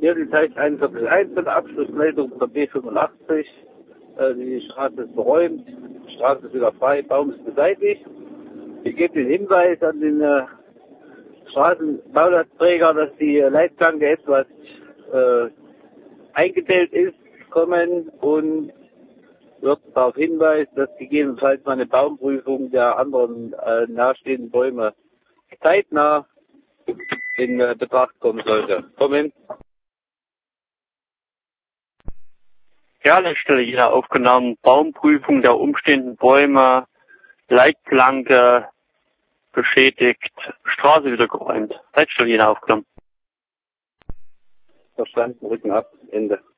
Hier die Zeit 1 von der Abschlussmeldung der B85. Die Straße ist beräumt, die Straße ist wieder frei, Baum ist beseitigt. Ich gebe den Hinweis an den Straßenbaulastträger, dass die Leitplanke etwas eingedellt ist, kommen und wird darauf hinweisen, dass gegebenenfalls mal eine Baumprüfung der anderen nahestehenden Bäume zeitnah in Betracht kommen sollte. Kommen. Ja, an der Stelle jeder aufgenommen. Baumprüfung der umstehenden Bäume, Leitplanke beschädigt, Straße wieder geräumt. Leitstelle jeder aufgenommen. Verstanden, Rücken ab, Ende.